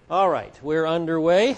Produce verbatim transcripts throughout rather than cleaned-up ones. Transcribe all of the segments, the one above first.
All right, we're underway.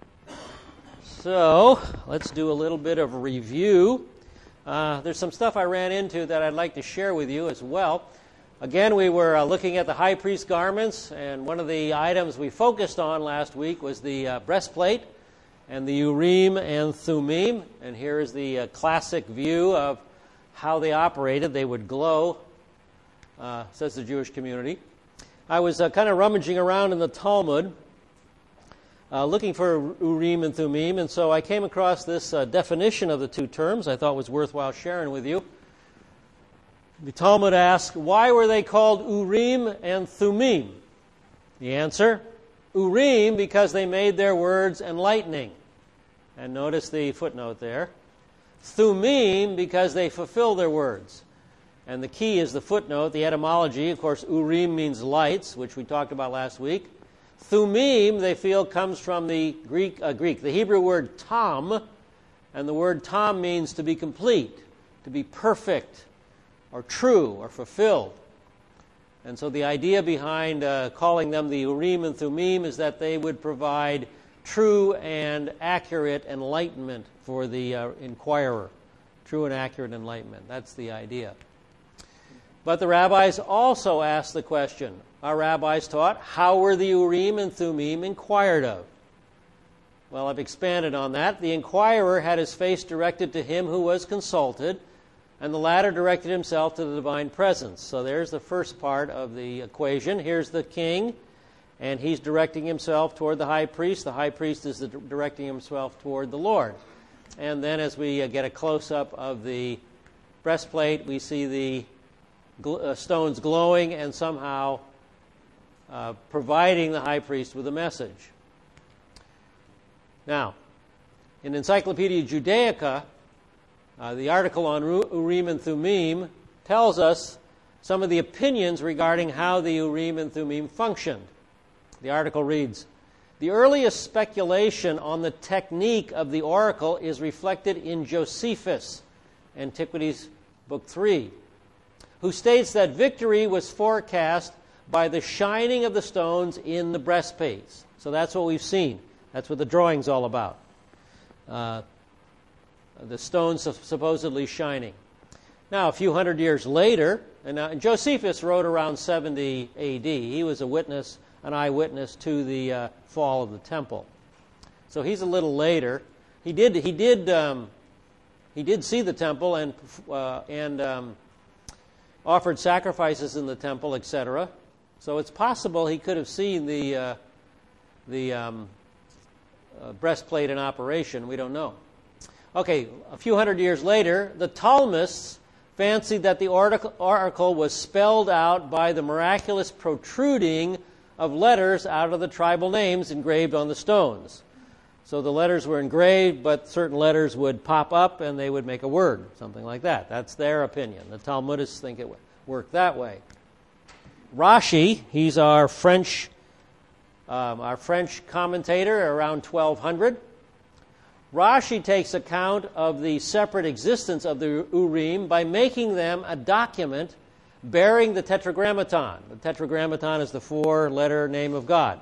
So let's do a little bit of review. Uh, there's some stuff I ran into that I'd like to share with you as well. Again, we were uh, looking at the high priest garments, and one of the items we focused on last week was the uh, breastplate and the Urim and Thummim. And here is the uh, classic view of how they operated. They would glow, uh, says the Jewish community. I was uh, kind of rummaging around in the Talmud, Uh, looking for Urim and Thummim, and so I came across this uh, definition of the two terms I thought was worthwhile sharing with you. The Talmud asks, why were they called Urim and Thummim? The answer, Urim, because they made their words enlightening. And notice the footnote there. Thummim, because they fulfill their words. And the key is the footnote, the etymology. Of course, Urim means lights, which we talked about last week. Thummim, they feel, comes from the Greek, uh, Greek, the Hebrew word tam, and the word tam means to be complete, to be perfect, or true, or fulfilled. And so the idea behind uh, calling them the Urim and Thummim is that they would provide true and accurate enlightenment for the uh, inquirer. True and accurate enlightenment. That's the idea. But the rabbis also asked the question, our rabbis taught, how were the Urim and Thummim inquired of? Well, I've expanded on that. The inquirer had his face directed to him who was consulted, and the latter directed himself to the divine presence. So there's the first part of the equation. Here's the king, and he's directing himself toward the high priest. The high priest is the, directing himself toward the Lord. And then as we uh, get a close-up of the breastplate, we see the gl- uh, stones glowing and somehow Uh, providing the high priest with a message. Now, in Encyclopedia Judaica, uh, the article on Urim and Thummim tells us some of the opinions regarding how the Urim and Thummim functioned. The article reads, the earliest speculation on the technique of the oracle is reflected in Josephus, Antiquities, Book three, who states that victory was forecast by the shining of the stones in the breastplates. So that's what we've seen. That's what the drawing's all about. Uh, the stones supposedly shining. Now, a few hundred years later, and, uh, and Josephus wrote around seventy A D. He was a witness, an eyewitness to the uh, fall of the temple. So he's a little later. He did. He did. Um, he did see the temple and uh, and um, offered sacrifices in the temple, et cetera. So it's possible he could have seen the uh, the um, uh, breastplate in operation. We don't know. Okay, a few hundred years later, the Talmudists fancied that the oracle, oracle was spelled out by the miraculous protruding of letters out of the tribal names engraved on the stones. So the letters were engraved, but certain letters would pop up and they would make a word, something like that. That's their opinion. The Talmudists think it worked that way. Rashi, he's our French, um, our French commentator around twelve hundred. Rashi takes account of the separate existence of the Urim by making them a document bearing the Tetragrammaton. The Tetragrammaton is the four-letter name of God,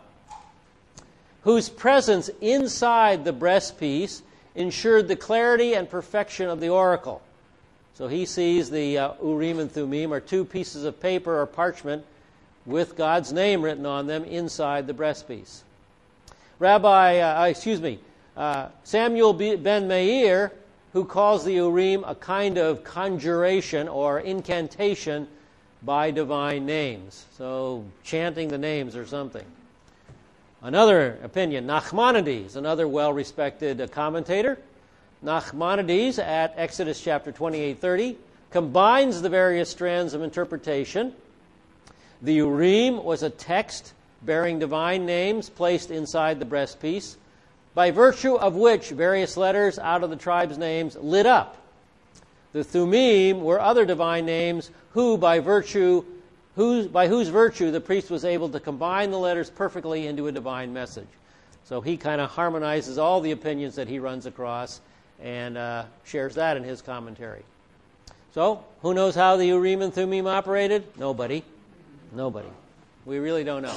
whose presence inside the breastpiece ensured the clarity and perfection of the oracle. So he sees the uh, Urim and Thummim are two pieces of paper or parchment with God's name written on them inside the breastpiece. Rabbi, uh, excuse me, uh, Samuel ben Meir, who calls the Urim a kind of conjuration or incantation by divine names. So chanting the names or something. Another opinion, Nachmanides, another well-respected uh, commentator. Nachmanides at Exodus chapter twenty-eight thirty combines the various strands of interpretation. The Urim was a text bearing divine names placed inside the breastpiece, by virtue of which various letters out of the tribe's names lit up. The Thummim were other divine names who, by virtue, whose, by whose virtue the priest was able to combine the letters perfectly into a divine message. So he kind of harmonizes all the opinions that he runs across and uh, shares that in his commentary. So, who knows how the Urim and Thummim operated? Nobody. Nobody. We really don't know.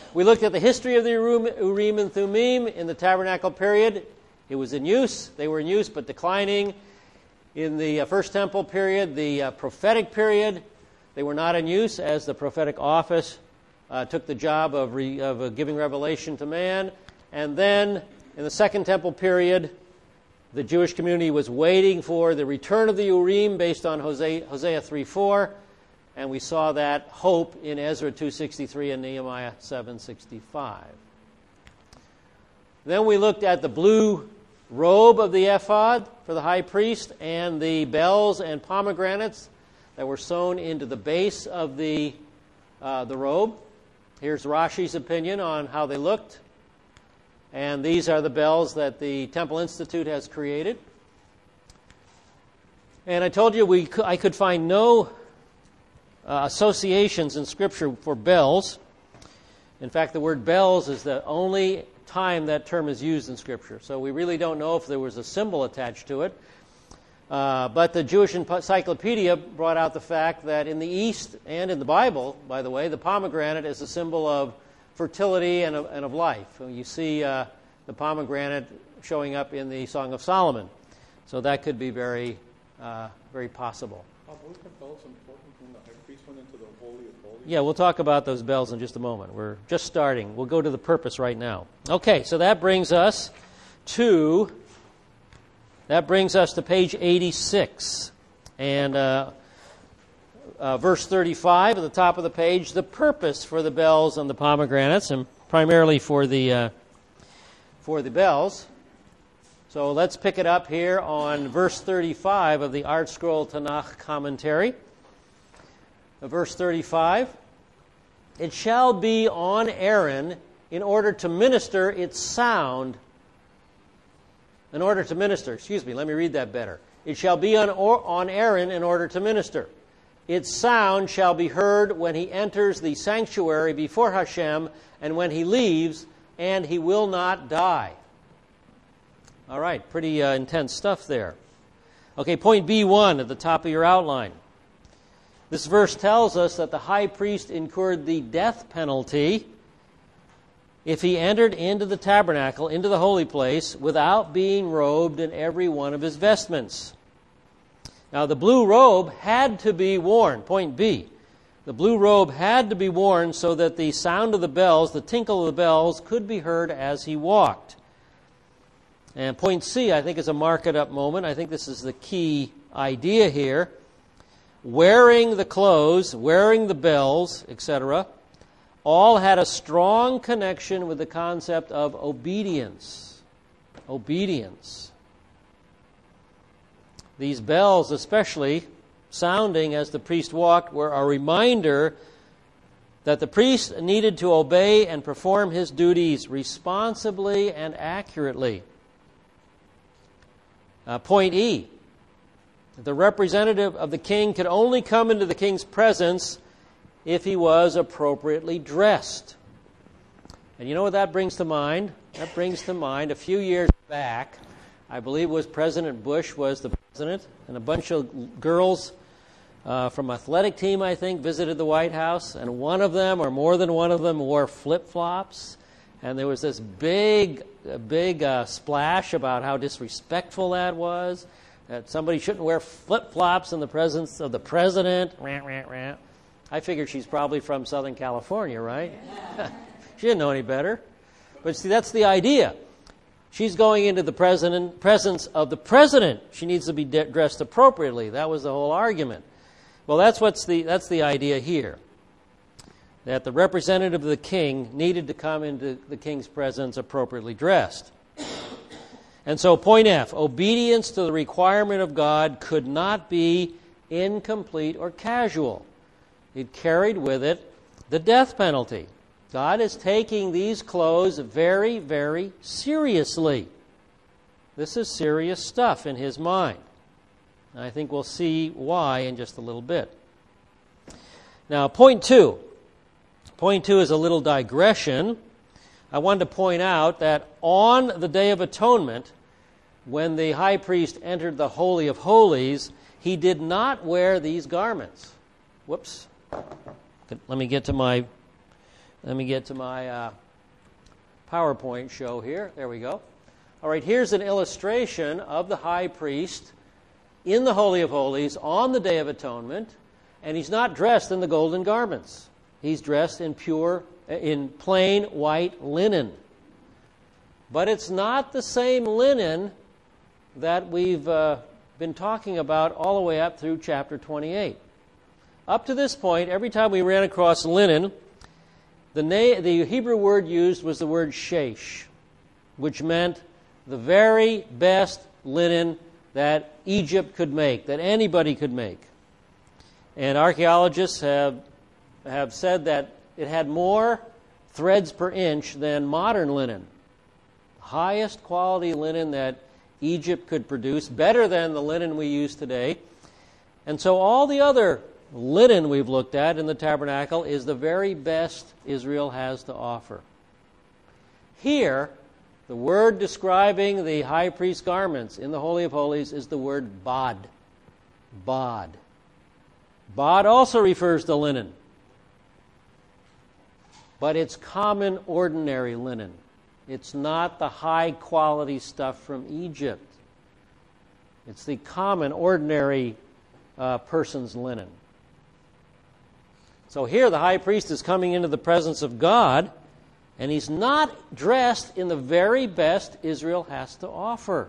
We looked at the history of the Urim and Thummim in the tabernacle period. It was in use. They were in use, but declining. In the uh, First Temple period, the uh, prophetic period, they were not in use as the prophetic office uh, took the job of, re, of uh, giving revelation to man. And then in the Second Temple period, the Jewish community was waiting for the return of the Urim based on Hosea, Hosea three four, and we saw that hope in Ezra two sixty-three and Nehemiah seven sixty-five. Then we looked at the blue robe of the ephod for the high priest and the bells and pomegranates that were sewn into the base of the, uh, the robe. Here's Rashi's opinion on how they looked. And these are the bells that the Temple Institute has created. And I told you we I could find no uh, associations in Scripture for bells. In fact, the word bells is the only time that term is used in Scripture. So we really don't know if there was a symbol attached to it. Uh, but the Jewish Encyclopedia brought out the fact that in the East and in the Bible, by the way, the pomegranate is a symbol of fertility and of, and of life. You see uh, the pomegranate showing up in the Song of Solomon. So that could be very, uh, very possible. Are those bells important when the high priest went into the Holy of Holies? Yeah, we'll talk about those bells in just a moment. We're just starting. We'll go to the purpose right now. Okay, so that brings us to that brings us to page eighty-six, and uh, uh, verse thirty-five at the top of the page. The purpose for the bells and the pomegranates, and primarily for the uh, for the bells. So let's pick it up here on verse thirty-five of the Art Scroll Tanakh commentary. Verse thirty-five, it shall be on Aaron in order to minister its sound. In order to minister, excuse me, let me read that better. It shall be on, or, on Aaron in order to minister. Its sound shall be heard when he enters the sanctuary before Hashem and when he leaves, and he will not die. All right, pretty uh, intense stuff there. Okay, point B one at the top of your outline. This verse tells us that the high priest incurred the death penalty if he entered into the tabernacle, into the holy place, without being robed in every one of his vestments. Now, the blue robe had to be worn. Point B. The blue robe had to be worn so that the sound of the bells, the tinkle of the bells, could be heard as he walked. And point C, I think, is a mark-it-up moment. I think this is the key idea here. Wearing the clothes, wearing the bells, et cetera, all had a strong connection with the concept of obedience. Obedience. These bells, especially, sounding as the priest walked, were a reminder that the priest needed to obey and perform his duties responsibly and accurately. Uh, point E. The representative of the king could only come into the king's presence if he was appropriately dressed. And you know what that brings to mind? That brings to mind a few years back, I believe it was President Bush was the president, and a bunch of girls uh, from athletic team, I think, visited the White House, and one of them, or more than one of them, wore flip-flops, and there was this big, big uh, splash about how disrespectful that was, that somebody shouldn't wear flip-flops in the presence of the president. Rah, rah, rah. I figured she's probably from Southern California, right? She didn't know any better. But see, that's the idea. She's going into the president, presence of the president. She needs to be de- dressed appropriately. That was the whole argument. Well, that's what's the that's the idea here. That the representative of the king needed to come into the king's presence appropriately dressed. And so, point F, obedience to the requirement of God could not be incomplete or casual. It carried with it the death penalty. God is taking these clothes very, very seriously. This is serious stuff in his mind. And I think we'll see why in just a little bit. Now, point two. Point two is a little digression. I wanted to point out that on the Day of Atonement, when the high priest entered the Holy of Holies, he did not wear these garments. Whoops. Let me get to my Let me get to my uh, PowerPoint show here. There we go. All right, here's an illustration of the high priest in the Holy of Holies on the Day of Atonement, and he's not dressed in the golden garments. He's dressed in pure, in plain white linen. But it's not the same linen that we've uh, been talking about all the way up through chapter twenty-eight. Up to this point, every time we ran across linen, the, na- the Hebrew word used was the word shesh, which meant the very best linen that Egypt could make, that anybody could make. And archaeologists have, have said that it had more threads per inch than modern linen. Highest quality linen that Egypt could produce, better than the linen we use today. And so all the other linen we've looked at in the tabernacle is the very best Israel has to offer. Here, the word describing the high priest's garments in the Holy of Holies is the word bod. Bod. Bod also refers to linen, but it's common, ordinary linen. It's not the high-quality stuff from Egypt. It's the common, ordinary uh, person's linen. So here the high priest is coming into the presence of God, and he's not dressed in the very best Israel has to offer.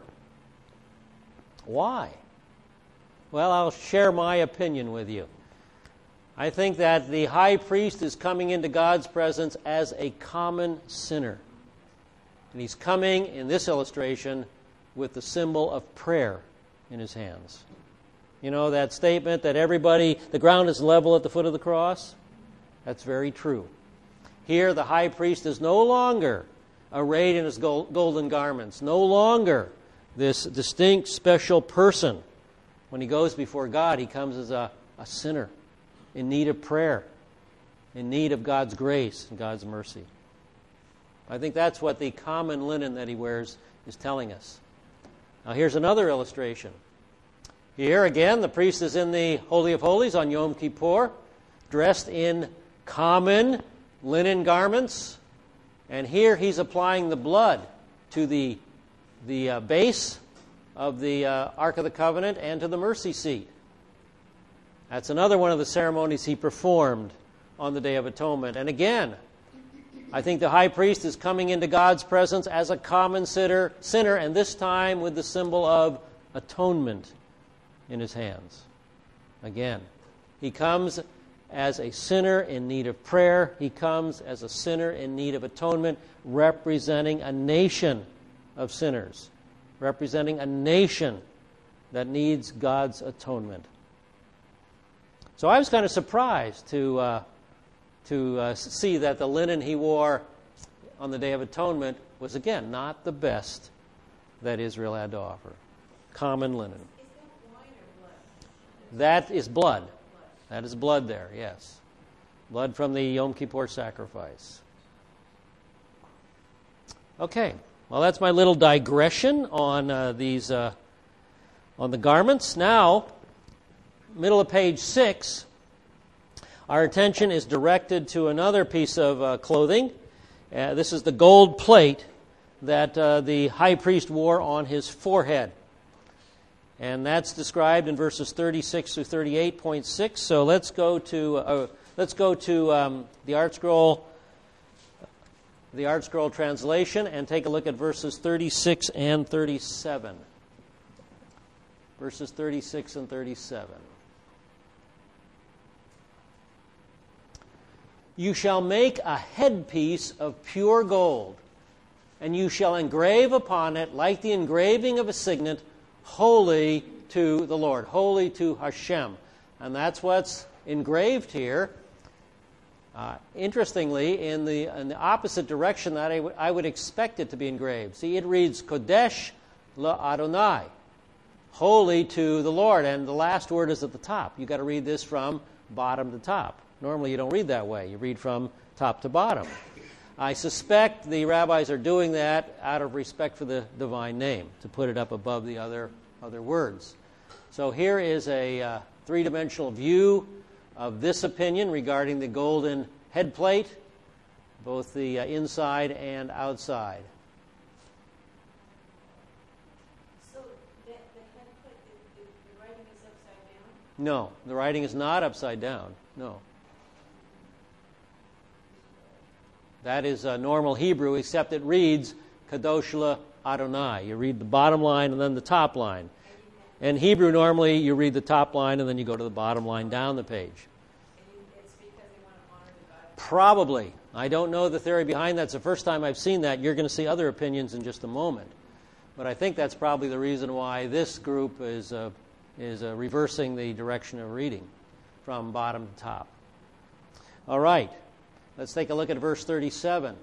Why? Well, I'll share my opinion with you. I think that the high priest is coming into God's presence as a common sinner. And he's coming, in this illustration, with the symbol of prayer in his hands. You know that statement that everybody, the ground is level at the foot of the cross? That's very true. Here, the high priest is no longer arrayed in his golden garments, no longer this distinct, special person. When he goes before God, he comes as a, a sinner in need of prayer, in need of God's grace and God's mercy. I think that's what the common linen that he wears is telling us. Now, here's another illustration. Here again, the priest is in the Holy of Holies on Yom Kippur, dressed in common linen garments, and here he's applying the blood to the, the uh, base of the uh, Ark of the Covenant and to the mercy seat. That's another one of the ceremonies he performed on the Day of Atonement. And again, I think the high priest is coming into God's presence as a common sinner, sinner, and this time with the symbol of atonement in his hands. Again, he comes as a sinner in need of prayer. He comes as a sinner in need of atonement, representing a nation of sinners, representing a nation that needs God's atonement. So I was kind of surprised to uh, to uh, see that the linen he wore on the Day of Atonement was, again, not the best that Israel had to offer. Common linen. Is that wine or blood? That is blood. Blood. That is blood there, yes. Blood from the Yom Kippur sacrifice. Okay, well, that's my little digression on uh, these, uh, on the garments. Now, middle of page six, our attention is directed to another piece of uh, clothing. Uh, this is the gold plate that uh, the high priest wore on his forehead. And that's described in verses thirty-six through thirty-eight point six. So let's go to uh, let's go to um, the Art Scroll, the Art Scroll translation, and take a look at verses thirty-six and thirty-seven. Verses thirty-six and thirty-seven. You shall make a headpiece of pure gold, and you shall engrave upon it, like the engraving of a signet, holy to the Lord, holy to Hashem. And that's what's engraved here. Uh, interestingly, in the, in the opposite direction that I, w- I would expect it to be engraved. See, it reads, Kodesh LaAdonai, holy to the Lord. And the last word is at the top. You've got to read this from bottom to top. Normally you don't read that way. You read from top to bottom. I suspect the rabbis are doing that out of respect for the divine name, to put it up above the other, other words. So here is a uh, three-dimensional view of this opinion regarding the golden headplate. both the uh, inside and outside. So the, the head plate, the, the, the writing is upside down? No, the writing is not upside down. No. That is uh, normal Hebrew, except it reads Kadosh la Adonai. You read the bottom line and then the top line. In Hebrew, normally you read the top line and then you go to the bottom line down the page. And it's because they want to honor the God. Probably. I don't know the theory behind that. It's the first time I've seen that. You're going to see other opinions in just a moment. But I think that's probably the reason why this group is, uh, is uh, reversing the direction of reading from bottom to top. All right. Let's take a look at verse thirty-seven.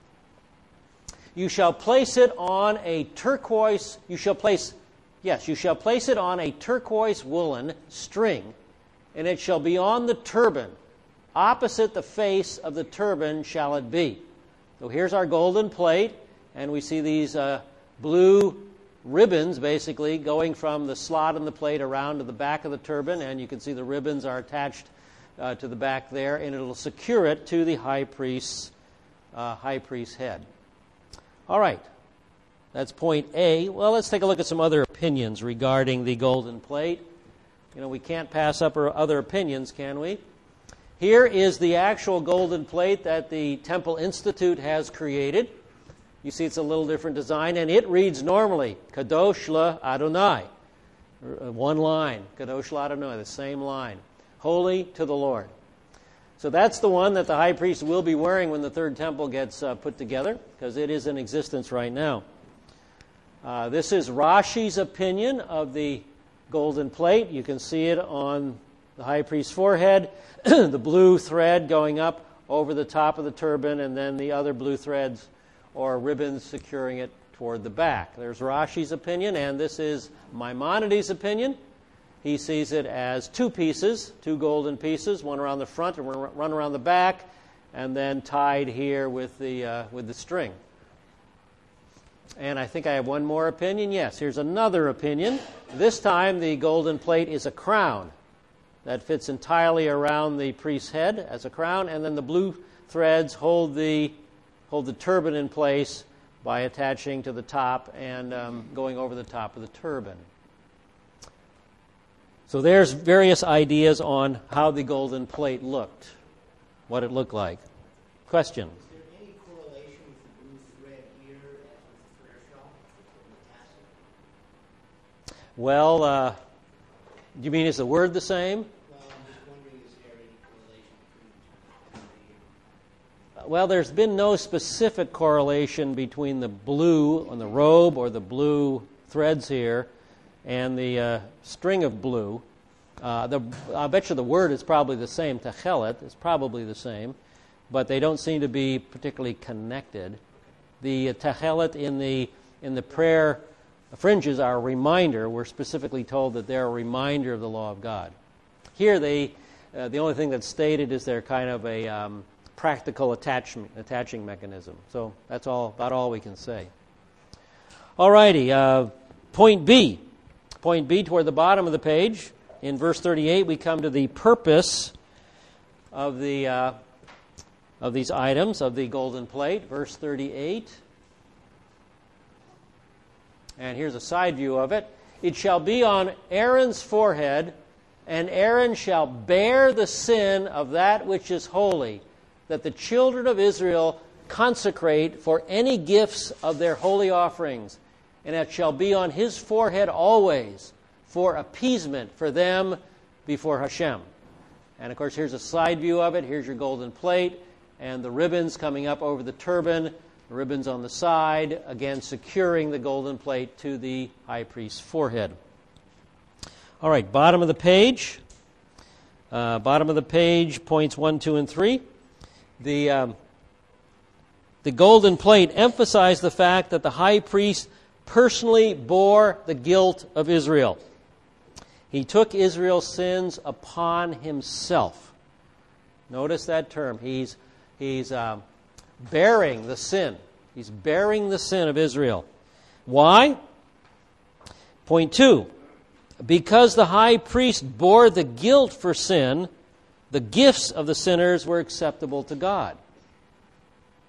You shall place it on a turquoise, you shall place, yes, you shall place it on a turquoise woolen string, and it shall be on the turban. Opposite the face of the turban shall it be. So here's our golden plate, and we see these uh, blue ribbons basically going from the slot in the plate around to the back of the turban, and you can see the ribbons are attached uh, to the back there, and it'll secure it to the high priest's uh, high priest's head. All right, that's point A. Well, let's take a look at some other opinions regarding the golden plate. You know, we can't pass up our other opinions, can we? Here is the actual golden plate that the Temple Institute has created. You see it's a little different design, and it reads normally, Kadosh la Adonai. One line, Kadosh la Adonai, the same line. Holy to the Lord. So that's the one that the high priest will be wearing when the third temple gets uh, put together, because it is in existence right now. Uh, this is Rashi's opinion of the golden plate. You can see it on the high priest's forehead, the blue thread going up over the top of the turban, and then the other blue threads or ribbons securing it toward the back. There's Rashi's opinion, and this is Maimonides' opinion. He sees it as two pieces, two golden pieces, one around the front and one around the back, and then tied here with the uh, with the string. And I think I have one more opinion. Yes, here's another opinion. This time the golden plate is a crown that fits entirely around the priest's head as a crown, and then the blue threads hold the hold the turban in place by attaching to the top and um, going over the top of the turban. So there's various ideas on how the golden plate looked, what it looked like. Question? Is there any correlation with the blue thread here as with the prayer shawl with the tassel? Well, uh, you mean is the word the same? Well, I'm just wondering, is there any correlation between the two? Well, there's been no specific correlation between the blue on the robe or the blue threads here and the uh, string of blue. Uh, the, I bet you the word is probably the same. Techelet is probably the same, but they don't seem to be particularly connected. The uh, techelet in the in the prayer fringes are a reminder. We're specifically told that they're a reminder of the law of God. Here, they uh, the only thing that's stated is they're kind of a um, practical attachment attaching mechanism. So that's all about all we can say. All righty, uh, point B. Point B, toward the bottom of the page, in verse thirty-eight, we come to the purpose of the uh, of these items of the golden plate. Verse thirty-eight, and here's a side view of it. It shall be on Aaron's forehead, and Aaron shall bear the sin of that which is holy, that the children of Israel consecrate for any gifts of their holy offerings. And it shall be on his forehead always for appeasement for them before Hashem. And of course, here's a side view of it. Here's your golden plate and the ribbons coming up over the turban, the ribbons on the side, again securing the golden plate to the high priest's forehead. All right, bottom of the page. Uh, bottom of the page, points one, two, and three. The, um, the golden plate emphasized the fact that the high priest personally bore the guilt of Israel. He took Israel's sins upon himself. Notice that term. He's, he's uh, bearing the sin. He's bearing the sin of Israel. Why? Point two. Because the high priest bore the guilt for sin, the gifts of the sinners were acceptable to God.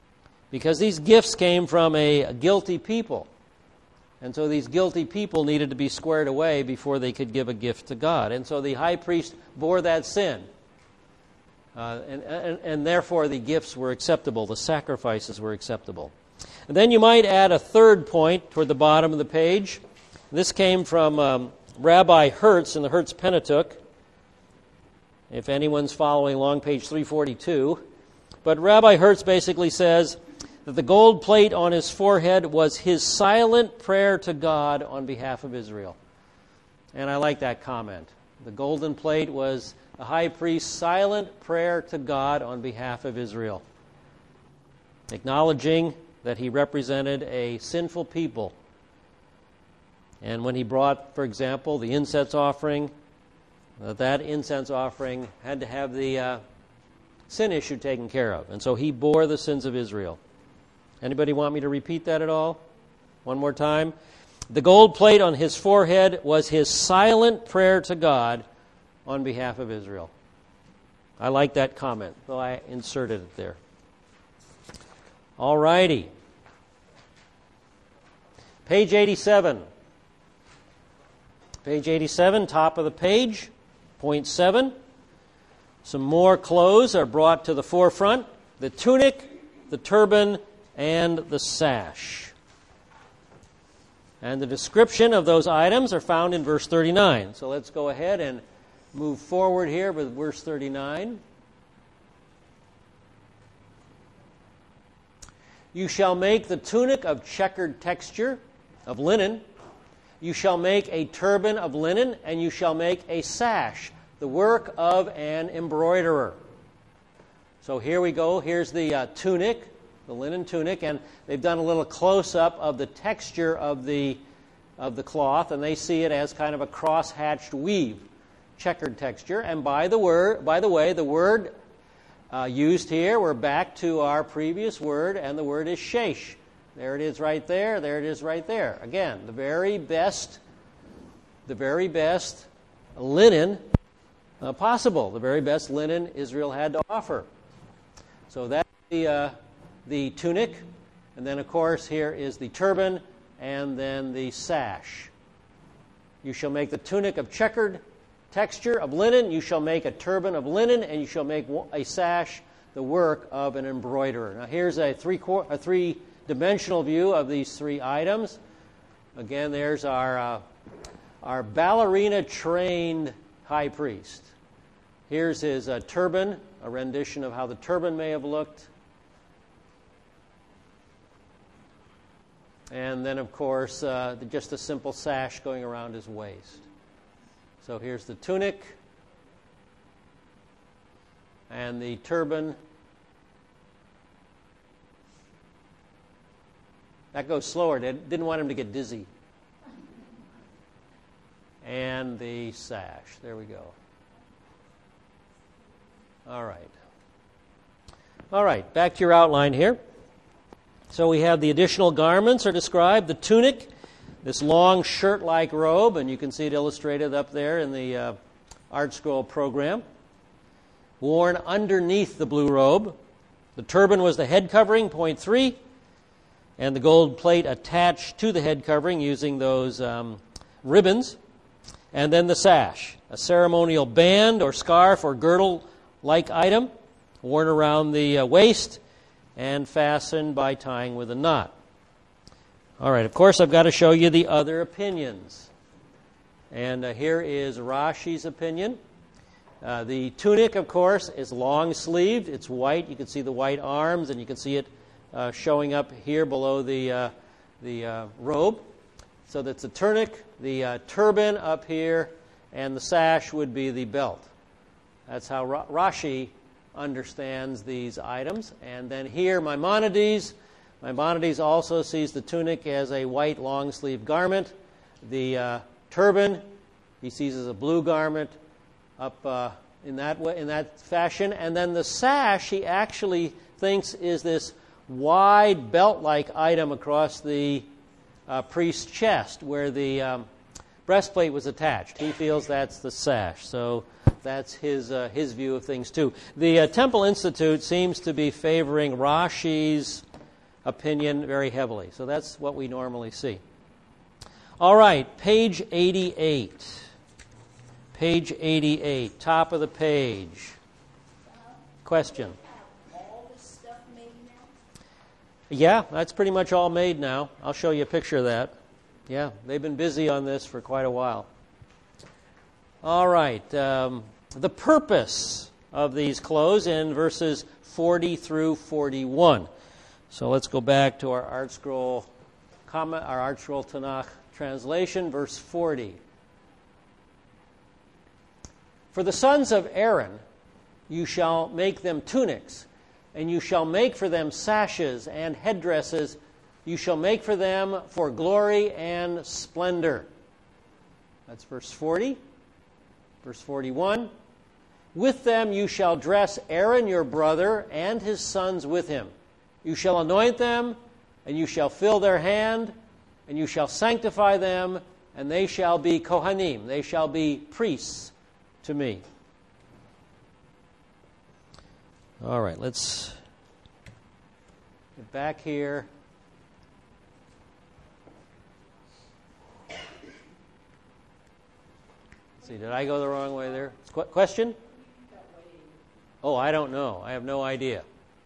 because these gifts came from a guilty people. And so these guilty people needed to be squared away before they could give a gift to God. And so the high priest bore that sin. Uh, and, and, and therefore the gifts were acceptable, the sacrifices were acceptable. And then you might add a third point toward the bottom of the page. This came from um, Rabbi Hertz in the Hertz Pentateuch. If anyone's following along, page three forty-two. But Rabbi Hertz basically says that the gold plate on his forehead was his silent prayer to God on behalf of Israel. And I like that comment. The golden plate was the high priest's silent prayer to God on behalf of Israel, acknowledging that he represented a sinful people. And when he brought, for example, the incense offering, uh, that incense offering had to have the uh, sin issue taken care of. And so he bore the sins of Israel. Anybody want me to repeat that at all? One more time. The gold plate on his forehead was his silent prayer to God on behalf of Israel. I like that comment, though I inserted it there. All righty. Page eighty-seven. Page eighty-seven, top of the page, point seven. Some more clothes are brought to the forefront. The tunic, the turban, and the sash. And the description of those items are found in verse thirty-nine. So let's go ahead and move forward here with verse thirty-nine. You shall make the tunic of checkered texture, of linen. You shall make a turban of linen, and you shall make a sash, the work of an embroiderer. So here we go. Here's the uh, tunic, the linen tunic, and they've done a little close-up of the texture of the of the cloth, and they see it as kind of a cross-hatched weave, checkered texture. And by the word, by the way, the word uh, used here, we're back to our previous word, and the word is shesh. There it is right there. There it is right there. Again, the very best, the very best linen uh, possible. The very best linen Israel had to offer. So that's the uh, the tunic, and then of course here is the turban, and then the sash. You shall make the tunic of checkered texture of linen. You shall make a turban of linen, and you shall make a sash, the work of an embroiderer. Now here's a three a three. dimensional view of these three items. Again, there's our uh, our ballerina trained high priest. Here's his uh, turban, a rendition of how the turban may have looked. And then, of course, uh, just a simple sash going around his waist. So here's the tunic and the turban. That goes slower. Didn't want him to get dizzy. And the sash. There we go. All right. All right, back to your outline here. So we have the additional garments are described. The tunic, this long shirt-like robe, and you can see it illustrated up there in the uh, Art Scroll program, worn underneath the blue robe. The turban was the head covering, point three. And the gold plate attached to the head covering using those um, ribbons. And then the sash, a ceremonial band or scarf or girdle-like item worn around the uh, waist and fastened by tying with a knot. All right, of course, I've got to show you the other opinions. And uh, here is Rashi's opinion. Uh, the tunic, of course, is long-sleeved. It's white. You can see the white arms, and you can see it Uh, showing up here below the uh, the uh, robe. So that's the tunic, the uh, turban up here, and the sash would be the belt. That's how Ra- Rashi understands these items. And then here, Maimonides. Maimonides also sees the tunic as a white long-sleeve garment. The uh, turban he sees as a blue garment up uh, in that way, in that fashion. And then the sash he actually thinks is this wide belt-like item across the uh, priest's chest where the um, breastplate was attached. He feels that's the sash. So that's his uh, his view of things too. The uh, Temple Institute seems to be favoring Rashi's opinion very heavily. So that's what we normally see. All right, page eighty-eight. Page eighty-eight, top of the page. Question? All this stuff made now? Yeah, that's pretty much all made now. I'll show you a picture of that. Yeah, they've been busy on this for quite a while. All right, um, the purpose of these clothes in verses forty through forty-one. So let's go back to our Art Scroll comment, our Art Scroll Tanakh translation, verse forty. For the sons of Aaron, you shall make them tunics, and you shall make for them sashes and headdresses. You shall make for them for glory and splendor. That's verse forty. Verse forty-one. With them you shall dress Aaron your brother and his sons with him. You shall anoint them, and you shall fill their hand, and you shall sanctify them, and they shall be Kohanim. They shall be priests to me. All right, let's get back here. Let's see, did I go the wrong way there? Qu- question? Oh, I don't know. I have no idea.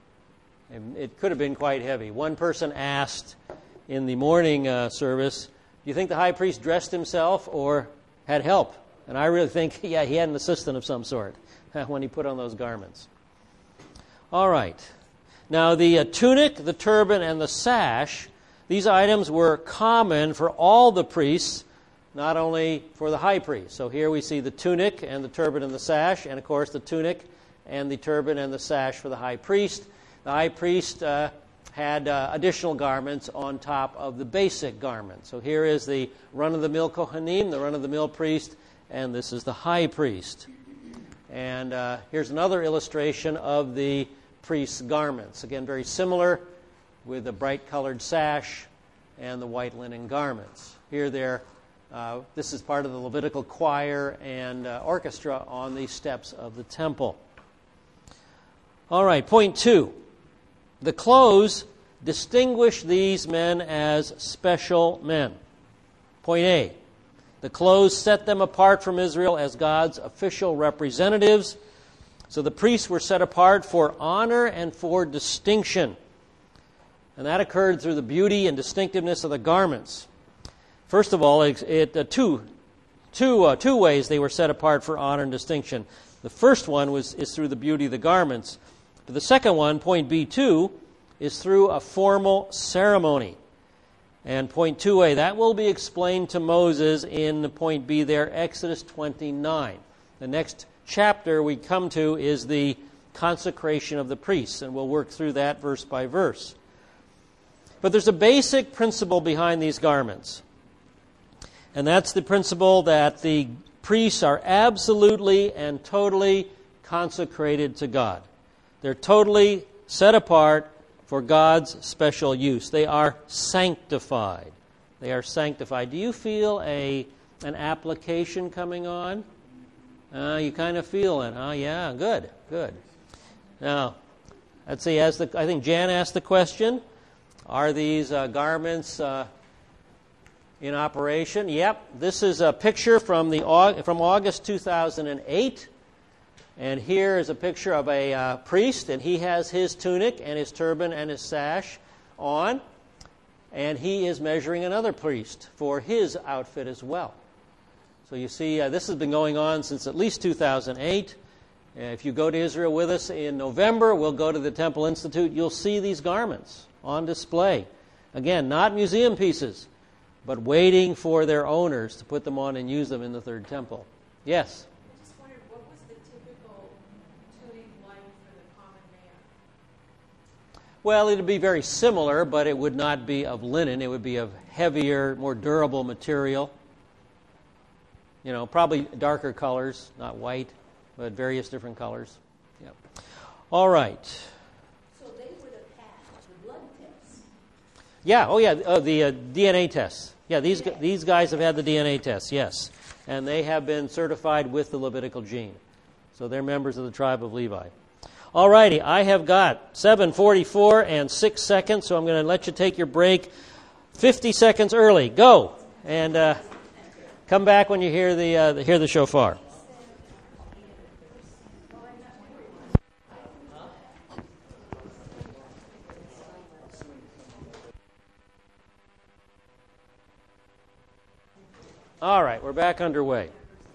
It could have been quite heavy. One person asked in the morning uh, service, do you think the high priest dressed himself or had help? And I really think, yeah, he had an assistant of some sort when he put on those garments. All right. Now, the uh, tunic, the turban, and the sash, these items were common for all the priests, not only for the high priest. So here we see the tunic and the turban and the sash, and of course the tunic and the turban and the sash for the high priest. The high priest uh, had uh, additional garments on top of the basic garment. So here is the run-of-the-mill Kohanim, the run-of-the-mill priest, and this is the high priest. And uh, here's another illustration of the priest's garments. Again, very similar with the bright-colored sash and the white linen garments. Here they're, uh, this is part of the Levitical choir and uh, orchestra on the steps of the temple. All right, point two. The clothes distinguish these men as special men. Point A. The clothes set them apart from Israel as God's official representatives. So the priests were set apart for honor and for distinction. And that occurred through the beauty and distinctiveness of the garments. First of all, it, it uh, two, two, uh, two ways they were set apart for honor and distinction. The first one was is through the beauty of the garments. But the second one, point B two, is through a formal ceremony. And point two A, that will be explained to Moses in point B there, Exodus twenty-nine. The next chapter we come to is the consecration of the priests, and we'll work through that verse by verse. But there's a basic principle behind these garments. And that's the principle that the priests are absolutely and totally consecrated to God. They're totally set apart for God's special use. They are sanctified. They are sanctified. Do you feel a an application coming on? Uh, you kind of feel it, huh? Yeah, good, good. Now, let's see. As the I think Jan asked the question: are these uh, garments uh, in operation? Yep. This is a picture from the from August two thousand eight. And here is a picture of a uh, priest, and he has his tunic and his turban and his sash on, and he is measuring another priest for his outfit as well. So you see, uh, this has been going on since at least two thousand eight. Uh, if you go to Israel with us in November, we'll go to the Temple Institute. You'll see these garments on display. Again, not museum pieces, but waiting for their owners to put them on and use them in the third temple. Yes? Well, it would be very similar, but it would not be of linen. It would be of heavier, more durable material. You know, probably darker colors, not white, but various different colors. Yep. All right. So they would have passed the blood tests. Yeah. Oh, yeah. Uh, the uh, D N A tests. Yeah. These these guys have had the D N A tests. Yes, and they have been certified with the Levitical gene, so they're members of the tribe of Levi. All righty, I have got seven forty-four and six seconds, so I'm going to let you take your break fifty seconds early. Go, and uh, come back when you hear the, uh, hear the shofar. All right, we're back underway.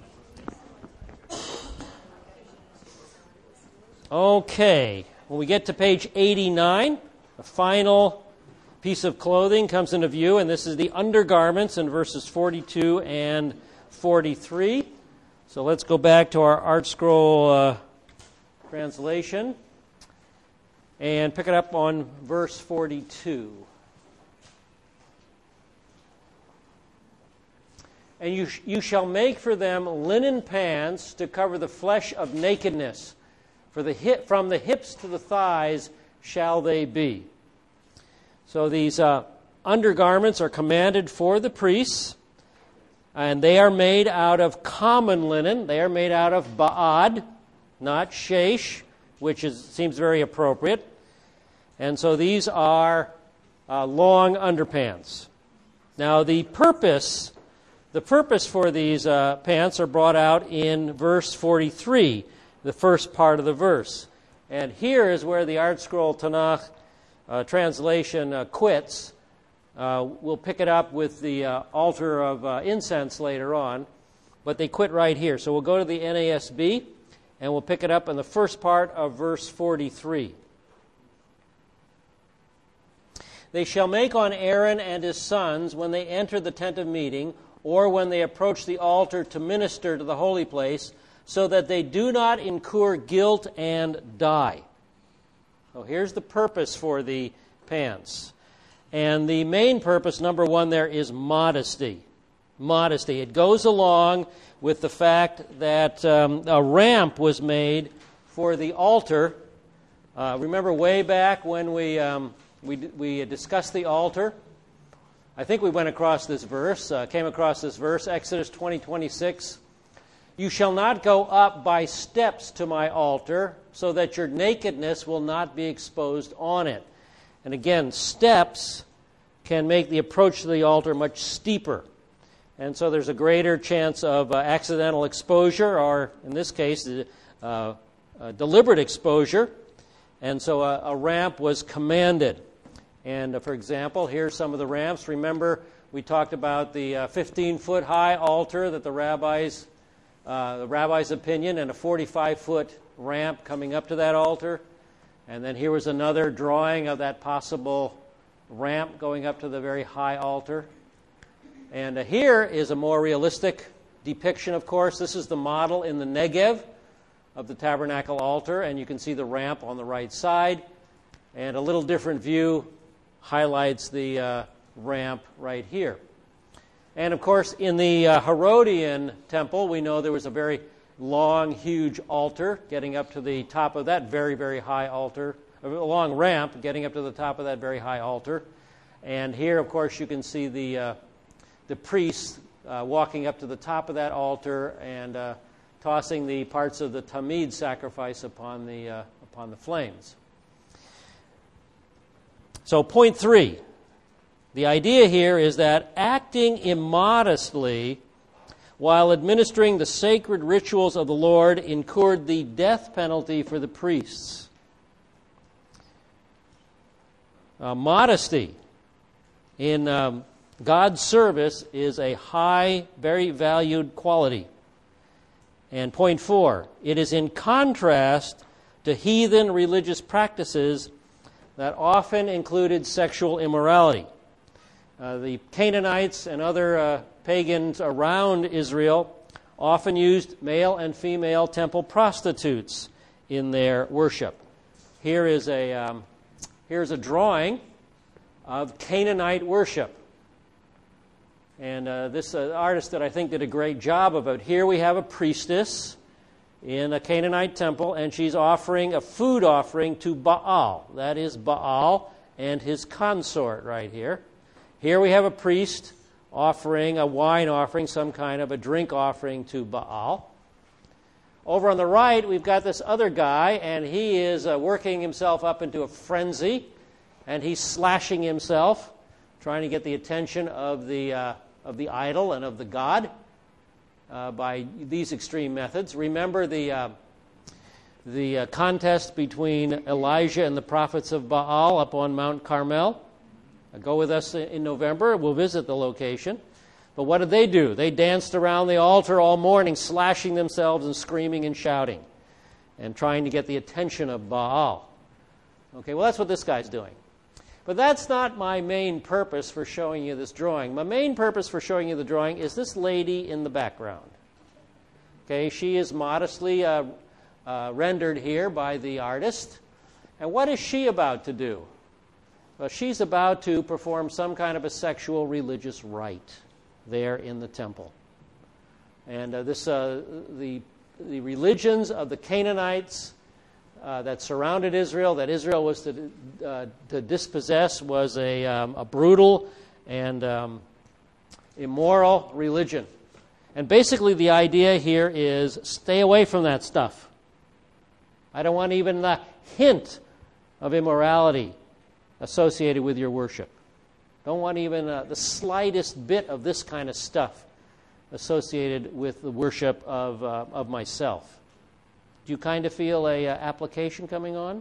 Okay, when we get to page eighty-nine, the final piece of clothing comes into view, and this is the undergarments in verses forty-two and forty-three. So let's go back to our Art Scroll uh, translation and pick it up on verse forty-two. And you, sh- you shall make for them linen pants to cover the flesh of nakedness. For the hip, from the hips to the thighs shall they be. So these uh, undergarments are commanded for the priests, and they are made out of common linen. They are made out of ba'ad, not shesh, which is, seems very appropriate. And so these are uh, long underpants. Now the purpose, the purpose for these uh, pants are brought out in verse forty-three. The first part of the verse. And here is where the Art Scroll Tanakh uh, translation uh, quits. Uh, we'll pick it up with the uh, altar of uh, incense later on, but they quit right here. So we'll go to the N A S B, and we'll pick it up in the first part of verse forty-three. They shall make on Aaron and his sons when they enter the tent of meeting, or when they approach the altar to minister to the holy place, so that they do not incur guilt and die. So here's the purpose for the pants. And the main purpose, number one there, is modesty. Modesty. It goes along with the fact that um, a ramp was made for the altar. Uh, remember way back when we, um, we, we discussed the altar? I think we went across this verse, uh, came across this verse, Exodus twenty twenty-six. You shall not go up by steps to my altar, so that your nakedness will not be exposed on it. And again, steps can make the approach to the altar much steeper. And so there's a greater chance of uh, accidental exposure, or in this case, uh, uh, deliberate exposure. And so a, a ramp was commanded. And uh, for example, here's some of the ramps. Remember, we talked about the uh, fifteen-foot high altar that the rabbis Uh, the rabbi's opinion, and a forty-five foot ramp coming up to that altar. And then here was another drawing of that possible ramp going up to the very high altar. And uh, here is a more realistic depiction, of course. This is the model in the Negev of the tabernacle altar, and you can see the ramp on the right side. And a little different view highlights the uh, ramp right here. And, of course, in the uh, Herodian temple, we know there was a very long, huge altar getting up to the top of that very, very high altar, a long ramp getting up to the top of that very high altar. And here, of course, you can see the, uh, the priests uh, walking up to the top of that altar and uh, tossing the parts of the Tamid sacrifice upon the, uh, upon the flames. So, point three. The idea here is that acting immodestly while administering the sacred rituals of the Lord incurred the death penalty for the priests. Uh, modesty in um, God's service is a high, very valued quality. And point four, it is in contrast to heathen religious practices that often included sexual immorality. Uh, the Canaanites and other uh, pagans around Israel often used male and female temple prostitutes in their worship. Here is a um, here's a drawing of Canaanite worship, and uh, this uh, artist that I think did a great job of it. Here we have a priestess in a Canaanite temple, and she's offering a food offering to Baal. That is Baal and his consort right here. Here we have a priest offering a wine offering, some kind of a drink offering to Baal. Over on the right, we've got this other guy, and he is uh, working himself up into a frenzy, and he's slashing himself, trying to get the attention of the uh, of the idol and of the god uh, by these extreme methods. Remember the uh, the uh, contest between Elijah and the prophets of Baal up on Mount Carmel. Uh, go with us in November. We'll visit the location. But what did they do? They danced around the altar all morning, slashing themselves and screaming and shouting and trying to get the attention of Baal. Okay, well, that's what this guy's doing. But that's not my main purpose for showing you this drawing. My main purpose for showing you the drawing is this lady in the background. Okay, she is modestly uh, uh, rendered here by the artist. And what is she about to do? Well, she's about to perform some kind of a sexual religious rite there in the temple. And uh, this, uh, the, the religions of the Canaanites uh, that surrounded Israel, that Israel was to, uh, to dispossess, was a, um, a brutal and um, immoral religion. And basically the idea here is stay away from that stuff. I don't want even a hint of immorality associated with your worship. Don't want even uh, the slightest bit of this kind of stuff associated with the worship of uh, of myself. Do you kind of feel a uh, application coming on?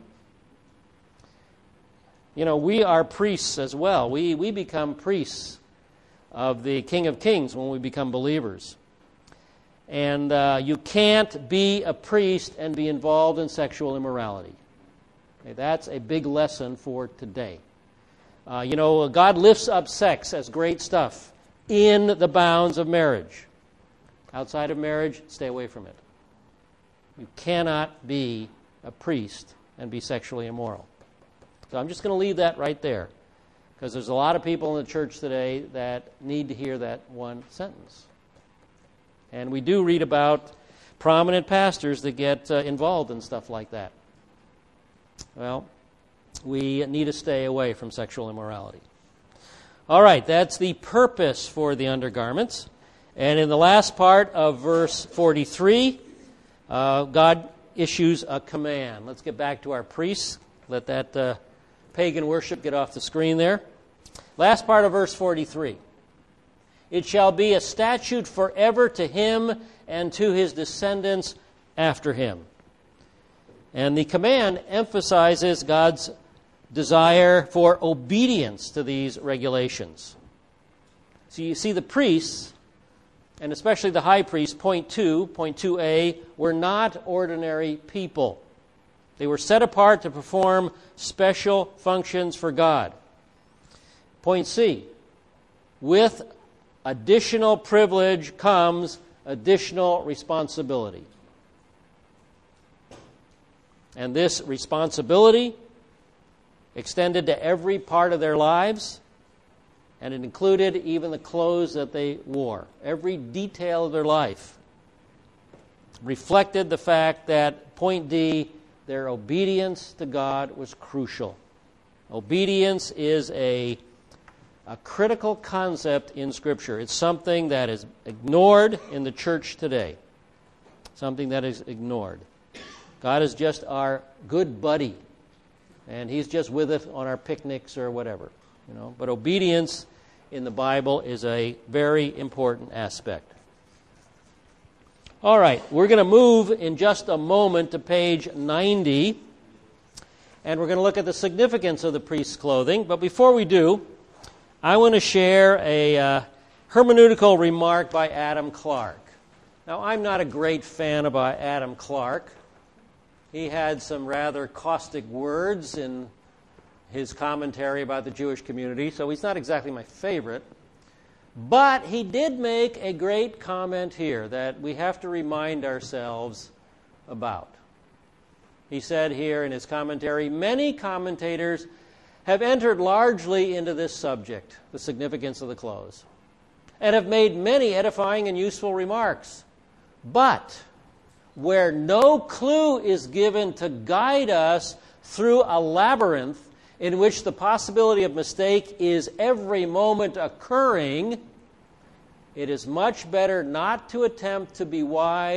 You know, we are priests as well. We we become priests of the King of Kings when we become believers. And uh, you can't be a priest and be involved in sexual immorality. Okay, that's a big lesson for today. Uh, you know, God lifts up sex as great stuff in the bounds of marriage. Outside of marriage, stay away from it. You cannot be a priest and be sexually immoral. So I'm just going to leave that right there, because there's a lot of people in the church today that need to hear that one sentence. And we do read about prominent pastors that get uh, involved in stuff like that. Well, we need to stay away from sexual immorality. All right, that's the purpose for the undergarments. And in the last part of verse forty-three, uh, God issues a command. Let's get back to our priests. Let that uh, pagan worship get off the screen there. Last part of verse forty-three. It shall be a statute forever to him and to his descendants after him. And the command emphasizes God's desire for obedience to these regulations. So you see the priests, and especially the high priest, point two, point two A, were not ordinary people. They were set apart to perform special functions for God. Point C, with additional privilege comes additional responsibility. And this responsibility extended to every part of their lives, and it included even the clothes that they wore. Every detail of their life reflected the fact that, point D, their obedience to God was crucial. Obedience is a, a critical concept in Scripture. It's something that is ignored in the church today. Something that is ignored. God is just our good buddy, and He's just with us on our picnics or whatever, you know. But obedience in the Bible is a very important aspect. All right, we're going to move in just a moment to page ninety, and we're going to look at the significance of the priest's clothing. But before we do, I want to share a uh, hermeneutical remark by Adam Clarke. Now, I'm not a great fan of uh, Adam Clarke. He had some rather caustic words in his commentary about the Jewish community, so he's not exactly my favorite. But he did make a great comment here that we have to remind ourselves about. He said here in his commentary, many commentators have entered largely into this subject, the significance of the clothes, and have made many edifying and useful remarks. But where no clue is given to guide us through a labyrinth in which the possibility of mistake is every moment occurring, it is much better not to attempt to be wise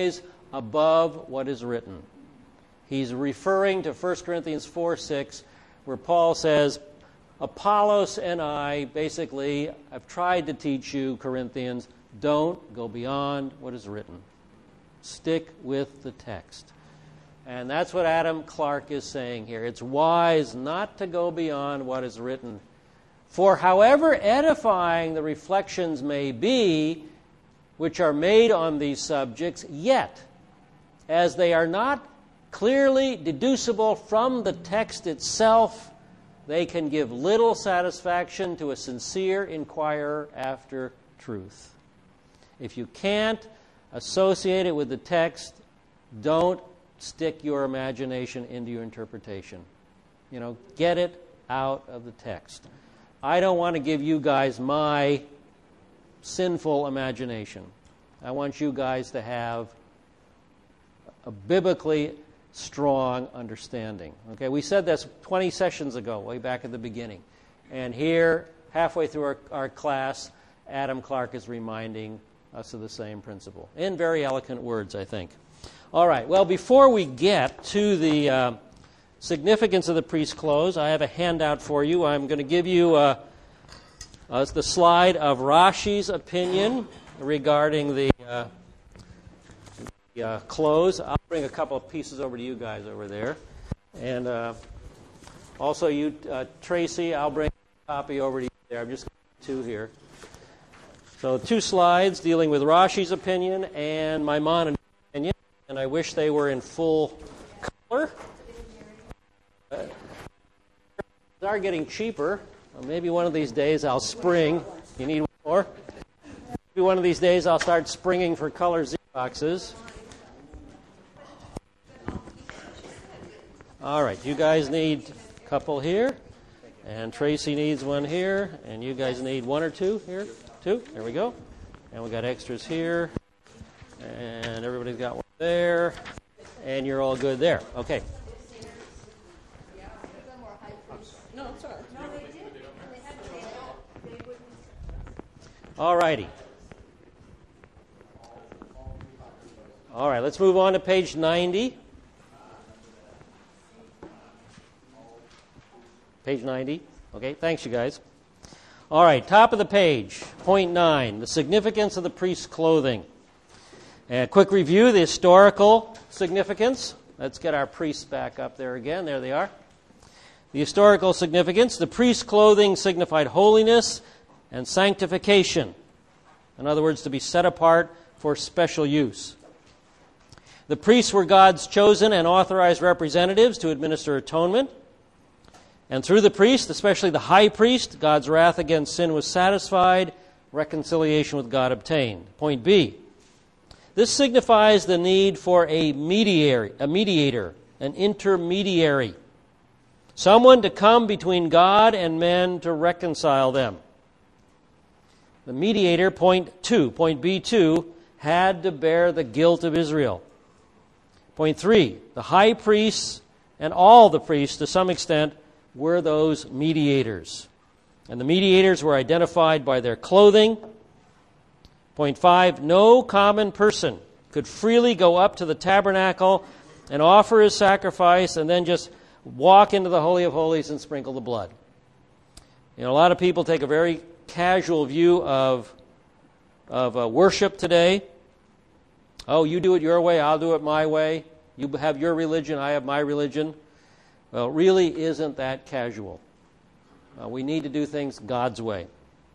above what is written. He's referring to First Corinthians four six, where Paul says, Apollos and I, basically, have tried to teach you, Corinthians, don't go beyond what is written. Stick with the text. And that's what Adam Clarke is saying here. It's wise not to go beyond what is written. For however edifying the reflections may be, which are made on these subjects, yet, as they are not clearly deducible from the text itself, they can give little satisfaction to a sincere inquirer after truth. If you can't associate it with the text, don't stick your imagination into your interpretation. You know, get it out of the text. I don't want to give you guys my sinful imagination. I want you guys to have a biblically strong understanding. Okay, we said this twenty sessions ago, way back at the beginning. And here, halfway through our, our class, Adam Clarke is reminding us of the same principle. In very eloquent words, I think. All right, well, before we get to the uh, significance of the priest's clothes, I have a handout for you. I'm going to give you uh, uh, the slide of Rashi's opinion regarding the, uh, the uh, clothes. I'll bring a couple of pieces over to you guys over there. And uh, also you, uh, Tracy, I'll bring a copy over to you there. I'm just going to do two here. So two slides dealing with Rashi's opinion and Maimonides' opinion. And I wish they were in full color. Uh, they are getting cheaper. Well, maybe one of these days I'll spring. You need one more? Maybe one of these days I'll start springing for color Xeroxes. All right, you guys need a couple here. And Tracy needs one here. And you guys need one or two here. Two. There we go. And we got extras here. And everybody's got one there. And you're all good there. Okay. No, it's all right. No, they did. They had to, they wouldn't. All righty. All right, let's move on to page ninety. Page ninety. Okay, thanks, you guys. All right, top of the page, point nine, the significance of the priest's clothing. A quick review, the historical significance. Let's get our priests back up there again. There they are. The historical significance. The priest's clothing signified holiness and sanctification. In other words, to be set apart for special use. The priests were God's chosen and authorized representatives to administer atonement. And through the priest, especially the high priest, God's wrath against sin was satisfied, reconciliation with God obtained. Point B. This signifies the need for a mediator, a mediator, an intermediary, someone to come between God and men to reconcile them. The mediator, point two, point B two, had to bear the guilt of Israel. Point three, the high priests and all the priests, to some extent, were those mediators. And the mediators were identified by their clothing. Point five, no common person could freely go up to the tabernacle and offer his sacrifice and then just walk into the Holy of Holies and sprinkle the blood. You know, a lot of people take a very casual view of, of uh, worship today. Oh, you do it your way, I'll do it my way. You have your religion, I have my religion. Well, it really isn't that casual. Uh, we need to do things God's way.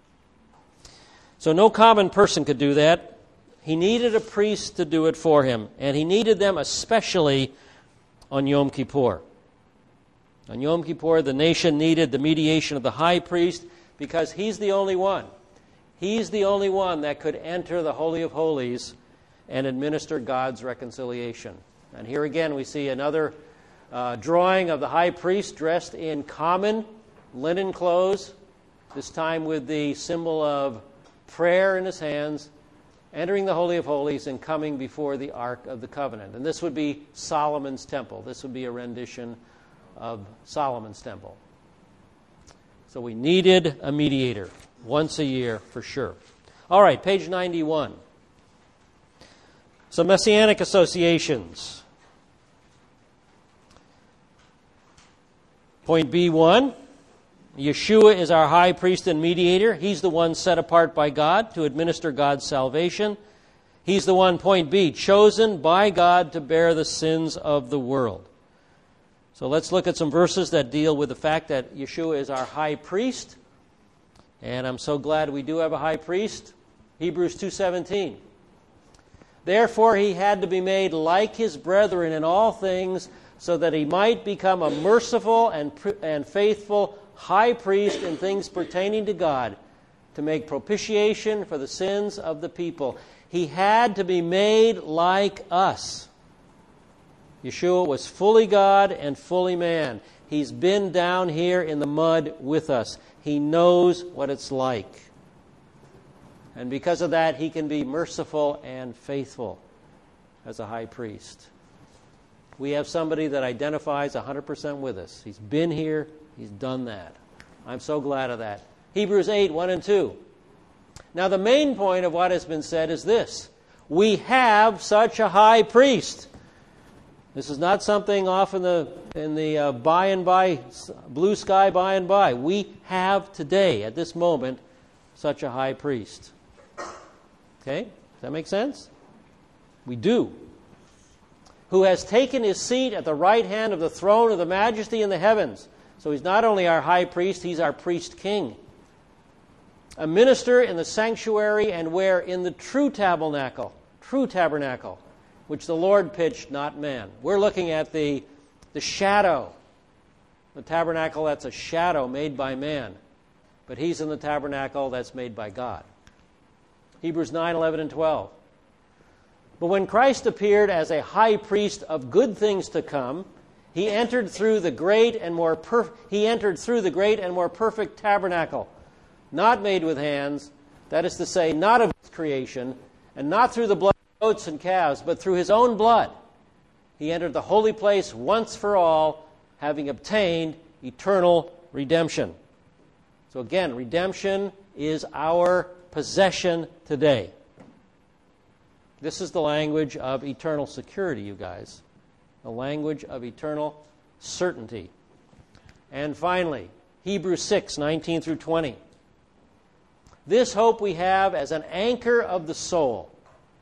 So no common person could do that. He needed a priest to do it for him, and he needed them especially on Yom Kippur. On Yom Kippur, the nation needed the mediation of the high priest because he's the only one. He's the only one that could enter the Holy of Holies and administer God's reconciliation. And here again we see another uh, drawing of the high priest dressed in common linen clothes, this time with the symbol of prayer in his hands, entering the Holy of Holies and coming before the Ark of the Covenant. And this would be Solomon's temple. This would be a rendition of Solomon's temple. So we needed a mediator once a year for sure. All right, page ninety-one. Some messianic associations. Point B one, Yeshua is our high priest and mediator. He's the one set apart by God to administer God's salvation. He's the one, point B, chosen by God to bear the sins of the world. So let's look at some verses that deal with the fact that Yeshua is our high priest. And I'm so glad we do have a high priest. Hebrews two seventeen. Therefore he had to be made like his brethren in all things, so that he might become a merciful and, and faithful high priest in things pertaining to God, to make propitiation for the sins of the people. He had to be made like us. Yeshua was fully God and fully man. He's been down here in the mud with us. He knows what it's like. And because of that, he can be merciful and faithful as a high priest. We have somebody that identifies one hundred percent with us. He's been here. He's done that. I'm so glad of that. Hebrews eight, one and two. Now the main point of what has been said is this. We have such a high priest. This is not something off in the in the uh, by and by, blue sky by and by. We have today, at this moment, such a high priest. Okay? Does that make sense? We do. Who has taken his seat at the right hand of the throne of the majesty in the heavens. So he's not only our high priest, he's our priest king. A minister in the sanctuary and where in the true tabernacle, true tabernacle, which the Lord pitched, not man. We're looking at the, the shadow. The tabernacle, that's a shadow made by man. But he's in the tabernacle that's made by God. Hebrews nine, eleven, and twelve. But when Christ appeared as a high priest of good things to come, he entered through the great and more perf- he entered through the great and more perfect tabernacle, not made with hands, that is to say, not of his creation, and not through the blood of goats and calves, but through his own blood. He entered the holy place once for all, having obtained eternal redemption. So again, redemption is our possession today. This is the language of eternal security, you guys. The language of eternal certainty. And finally, Hebrews six, nineteen through twenty. This hope we have as an anchor of the soul.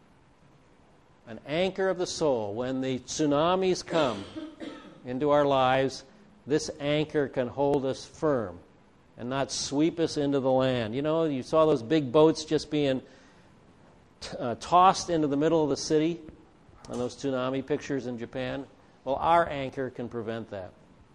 An anchor of the soul. When the tsunamis come into our lives, this anchor can hold us firm and not sweep us into the land. You know, you saw those big boats just being t- uh, tossed into the middle of the city on those tsunami pictures in Japan. Well, our anchor can prevent that.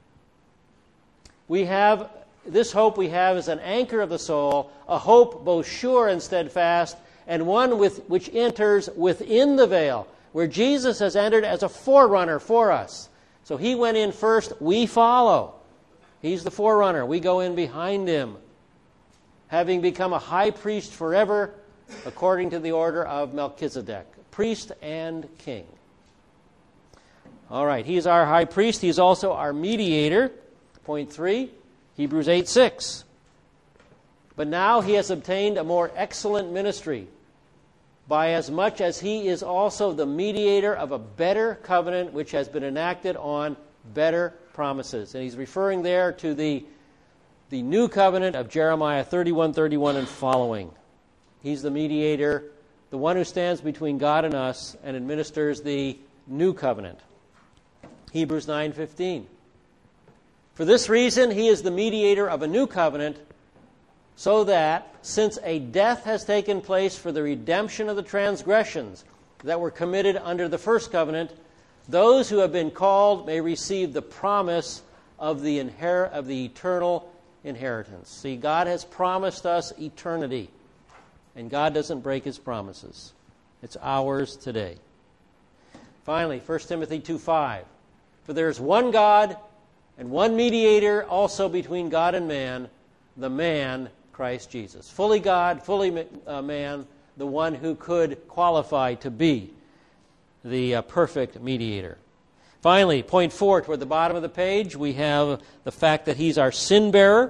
We have, this hope we have is an anchor of the soul, a hope both sure and steadfast, and one with, which enters within the veil, where Jesus has entered as a forerunner for us. So he went in first, we follow. He's the forerunner. We go in behind him, having become a high priest forever, according to the order of Melchizedek, priest and king. All right, he is our high priest. He is also our mediator. Point three, Hebrews eight six. But now he has obtained a more excellent ministry, by as much as he is also the mediator of a better covenant, which has been enacted on better promises. And he's referring there to the, the new covenant of Jeremiah thirty-one thirty-one and following. He's the mediator, the one who stands between God and us and administers the new covenant. Hebrews nine fifteen. For this reason, he is the mediator of a new covenant, so that, since a death has taken place for the redemption of the transgressions that were committed under the first covenant, those who have been called may receive the promise of the inher- of the eternal inheritance. See, God has promised us eternity, and God doesn't break his promises. It's ours today. Finally, First Timothy two five. For there is one God and one mediator also between God and man, the man Christ Jesus. Fully God, fully uh, man, the one who could qualify to be the uh, perfect mediator. Finally, point four, toward the bottom of the page, we have the fact that he's our sin bearer.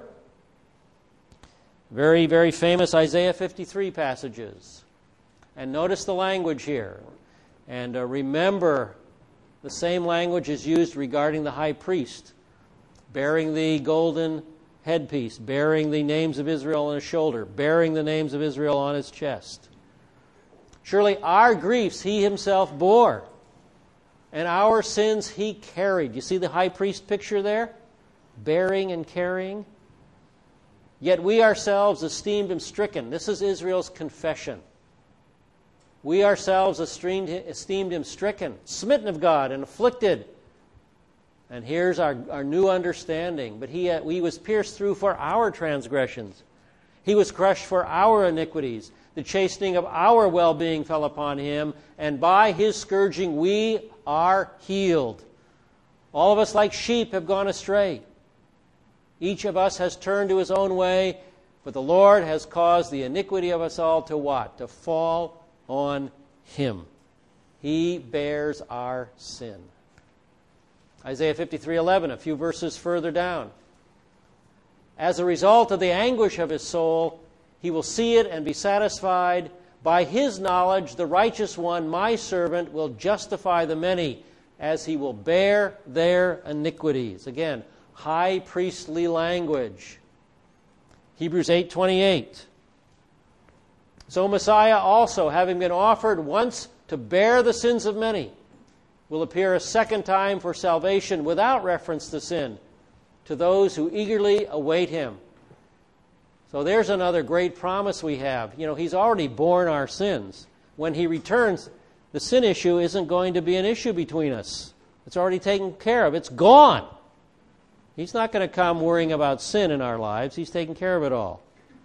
Very, very famous Isaiah fifty-three passages. And notice the language here. And uh, remember, the same language is used regarding the high priest, bearing the golden headpiece, bearing the names of Israel on his shoulder, bearing the names of Israel on his chest. Surely our griefs he himself bore, and our sins he carried. You see the high priest picture there? Bearing and carrying. Yet we ourselves esteemed him stricken. This is Israel's confession. We ourselves esteemed, esteemed him stricken, smitten of God, and afflicted. And here's our, our new understanding. But he, he was pierced through for our transgressions. He was crushed for our iniquities. The chastening of our well-being fell upon him, and by his scourging we are healed. All of us like sheep have gone astray. Each of us has turned to his own way, but the Lord has caused the iniquity of us all to what? To fall on him. He bears our sin. Isaiah fifty-three eleven, a few verses further down. As a result of the anguish of his soul, he will see it and be satisfied. By his knowledge, the righteous one, my servant, will justify the many, as he will bear their iniquities. Again, high priestly language. Hebrews eight twenty-eight. So Messiah also, having been offered once to bear the sins of many, will appear a second time for salvation without reference to sin to those who eagerly await him. So there's another great promise we have. You know, he's already borne our sins. When he returns, the sin issue isn't going to be an issue between us. It's already taken care of. It's gone. He's not going to come worrying about sin in our lives. He's taken care of it all.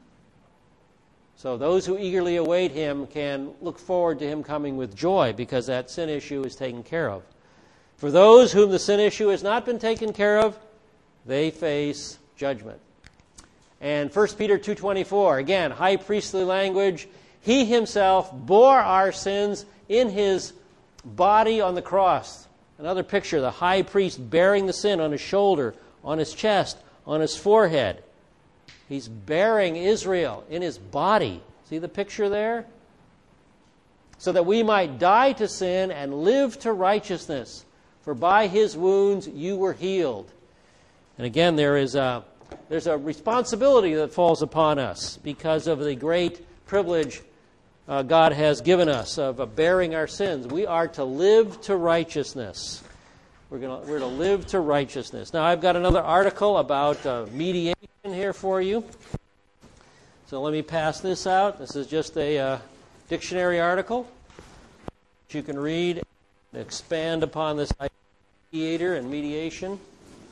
So those who eagerly await him can look forward to him coming with joy because that sin issue is taken care of. For those whom the sin issue has not been taken care of, they face judgment. And First Peter two twenty-four, again, high priestly language. He himself bore our sins in his body on the cross. Another picture, the high priest bearing the sin on his shoulder, on his chest, on his forehead. He's bearing Israel in his body. See the picture there? So that we might die to sin and live to righteousness. For by his wounds you were healed. And again, there is a, there's a responsibility that falls upon us because of the great privilege uh, God has given us of uh, bearing our sins. We are to live to righteousness. We're going to we're to live to righteousness. Now, I've got another article about uh, mediation here for you. So let me pass this out. This is just a uh, dictionary article that you can read and expand upon this idea of mediator and mediation.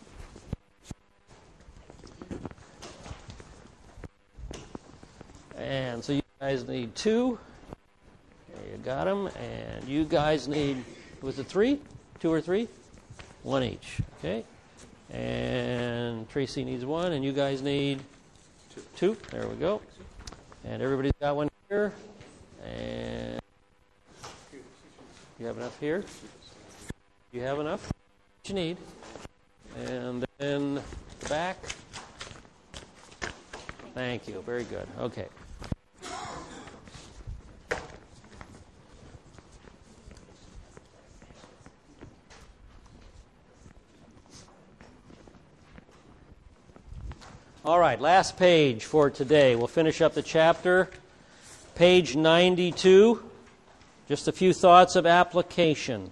And so you guys need two. There you got them. And you guys need, was it three? Two or three? One each. Okay. And Tracy needs one, and you guys need two. There we go. And everybody's got one here. And you have enough here? You have enough? What you need. And then back. Thank you. Very good. Okay. All right, last page for today. We'll finish up the chapter. Page ninety-two. Just a few thoughts of application.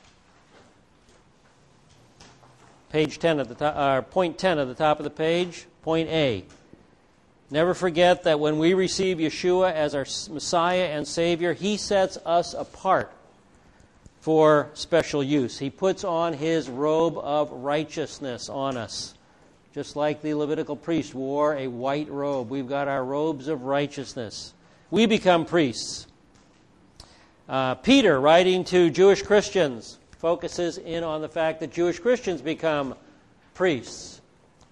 Page ten at the top, uh, point ten at the top of the page. Point A. Never forget that when we receive Yeshua as our Messiah and Savior, He sets us apart for special use. He puts on His robe of righteousness on us. Just like the Levitical priest wore a white robe. We've got our robes of righteousness. We become priests. Uh, Peter, writing to Jewish Christians, focuses in on the fact that Jewish Christians become priests.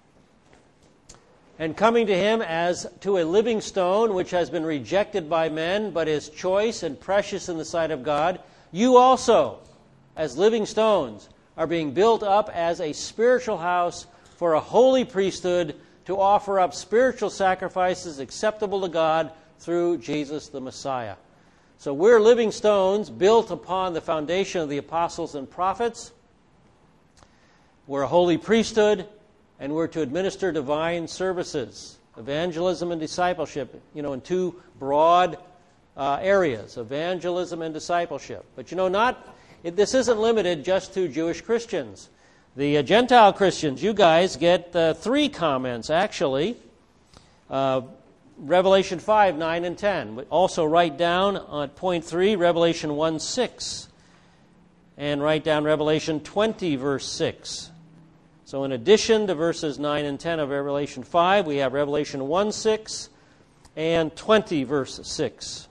And coming to him as to a living stone, which has been rejected by men, but is choice and precious in the sight of God, you also, as living stones, are being built up as a spiritual house for a holy priesthood to offer up spiritual sacrifices acceptable to God through Jesus the Messiah. So we're living stones built upon the foundation of the apostles and prophets. We're a holy priesthood, and we're to administer divine services, evangelism and discipleship, you know, in two broad uh, areas, evangelism and discipleship. But, you know, not it, this isn't limited just to Jewish Christians. The uh, Gentile Christians, you guys get uh, three comments, actually. Uh, Revelation five, nine, and ten. But also write down on point three, Revelation one, six. And write down Revelation twenty, verse six. So in addition to verses nine and ten of Revelation five, we have Revelation one, six and twenty, verse six.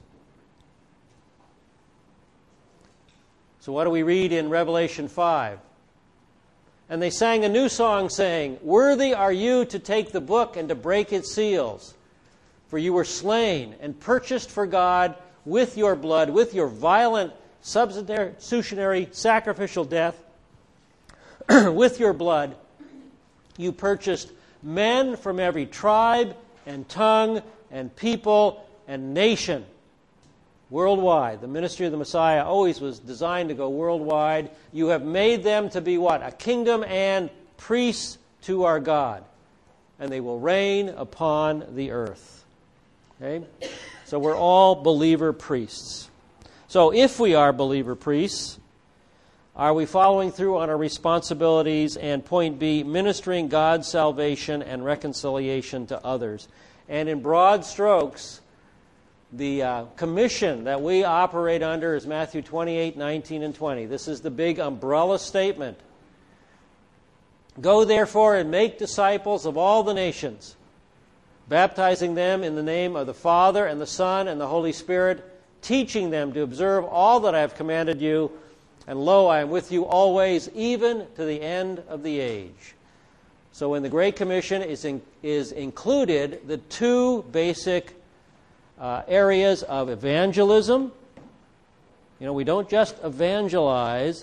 So what do we read in Revelation five? And they sang a new song, saying, "Worthy are you to take the book and to break its seals. For you were slain and purchased for God with your blood, with your violent substitutionary sacrificial death. With your blood you purchased men from every tribe and tongue and people and nation." Worldwide. The ministry of the Messiah always was designed to go worldwide. You have made them to be what? A kingdom and priests to our God. And they will reign upon the earth. Okay? So we're all believer priests. So if we are believer priests, are we following through on our responsibilities? And point B, ministering God's salvation and reconciliation to others. And in broad strokes, the uh, commission that we operate under is Matthew twenty-eight, nineteen, and twenty. This is the big umbrella statement. "Go therefore and make disciples of all the nations, baptizing them in the name of the Father and the Son and the Holy Spirit, teaching them to observe all that I have commanded you. And lo, I am with you always, even to the end of the age." So in the Great Commission is, in, is included the two basic uh, areas of evangelism. You know, we don't just evangelize,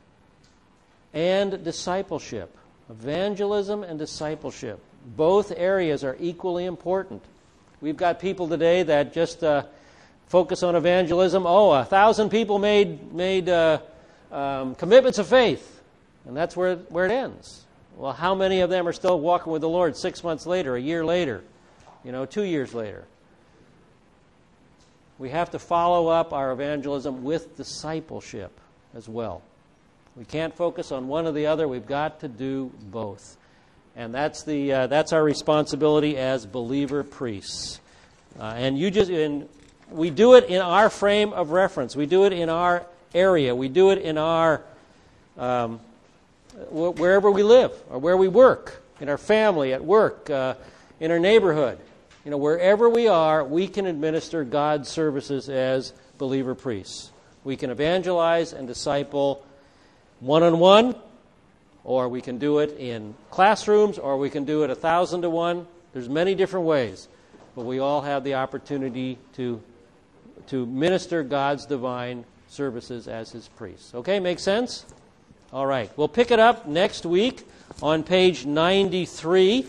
and discipleship. Evangelism and discipleship. Both areas are equally important. We've got people today that just uh, focus on evangelism. Oh, a thousand people made made uh, um, commitments of faith, and that's where where it ends. Well, how many of them are still walking with the Lord six months later, a year later, you know, two years later? We have to follow up our evangelism with discipleship as well. We can't focus on one or the other. We've got to do both. And that's the uh, that's our responsibility as believer priests. Uh, and you just and we do it in our frame of reference. We do it in our area. We do it in our um, wh- wherever we live or where we work, in our family, at work, uh, in our neighborhood. You know, wherever we are, we can administer God's services as believer priests. We can evangelize and disciple one-on-one, or we can do it in classrooms, or we can do it a thousand to one. There's many different ways, but we all have the opportunity to to minister God's divine services as His priests. Okay, make sense? All right, we'll pick it up next week on page ninety-three.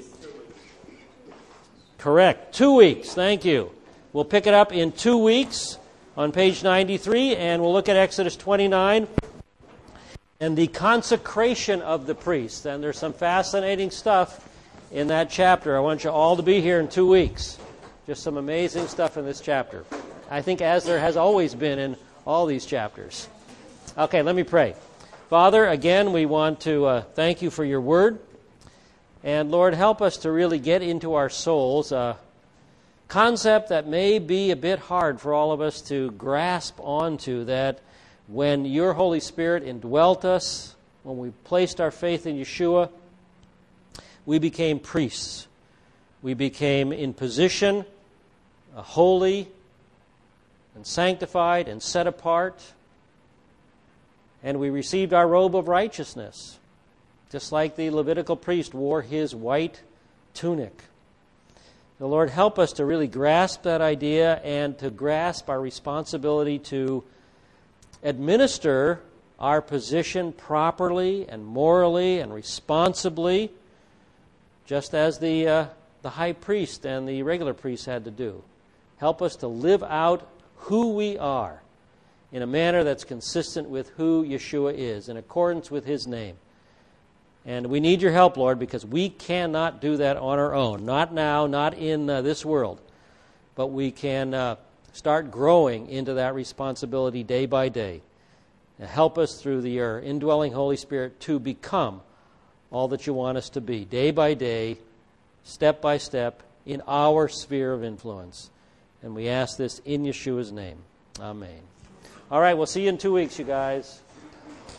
Correct, two weeks, thank you. We'll pick it up in two weeks on page ninety-three, and we'll look at Exodus twenty-nine. And the consecration of the priest. And there's some fascinating stuff in that chapter. I want you all to be here in two weeks. Just some amazing stuff in this chapter. I think as there has always been in all these chapters. Okay, let me pray. Father, again, we want to uh, thank you for your word. And Lord, help us to really get into our souls a concept that may be a bit hard for all of us to grasp onto, that when your Holy Spirit indwelt us, when we placed our faith in Yeshua, we became priests. We became in position, uh, holy and sanctified and set apart. And we received our robe of righteousness, just like the Levitical priest wore his white tunic. The Lord, help us to really grasp that idea and to grasp our responsibility to administer our position properly and morally and responsibly, just as the uh, the high priest and the regular priest had to do. Help us to live out who we are in a manner that's consistent with who Yeshua is, in accordance with his name. And we need your help, Lord, because we cannot do that on our own. Not now, not in uh, this world. But we can uh, start growing into that responsibility day by day. And help us through the, your indwelling Holy Spirit to become all that you want us to be, day by day, step by step, in our sphere of influence. And we ask this in Yeshua's name. Amen. All right, we'll see you in two weeks, you guys.